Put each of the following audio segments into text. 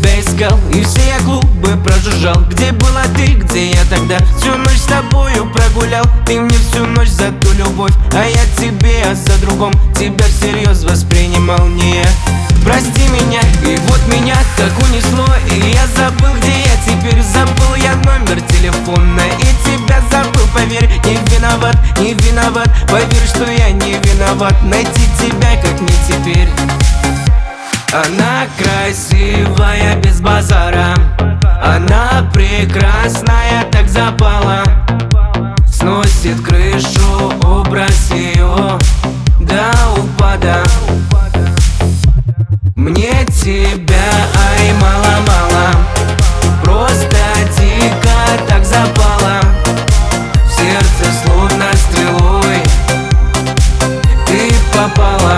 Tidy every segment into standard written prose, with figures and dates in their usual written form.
тебя искал, и все я клубы прожужжал. Где была ты, где я тогда? Всю ночь с тобою прогулял. Ты мне всю ночь за ту любовь, а я тебе за другом. Тебя всерьез воспринимал не я. Прости меня, и вот меня так унесло, и я забыл, где я теперь. Забыл я номер телефона, и тебя забыл, поверь. Не виноват, не виноват, поверь, что я не виноват. Найти тебя как не теперь. Она красивая без базара, она прекрасная, так запала. Сносит крышу образ ее до упада. Мне тебя, ай, мало-мало, просто дико так запала. В сердце словно стрелой ты попала.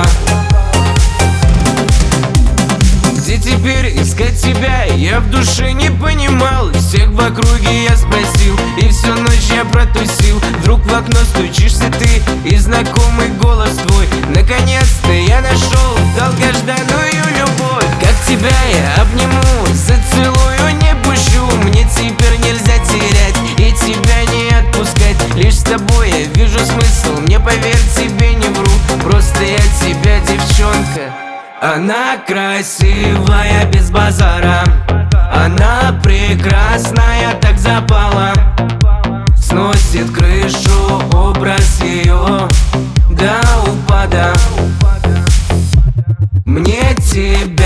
Где теперь искать тебя? Я в душе не понимал. Всех в округе я спросил, и всю ночь я протусил. Вдруг в окно стучишься ты, и знакомый голос твой. Наконец-то я нашел долгожданную любовь. Как тебя я обниму, зацелую, не пущу. Мне теперь нельзя терять и тебя не отпускать. Лишь с тобой я вижу смысл, мне поверь, тебе не вру. Просто я тебя, девчонка. Она красивая без базара, она прекрасная, так запала. Сносит крышу образ ее до упада. Мне тебя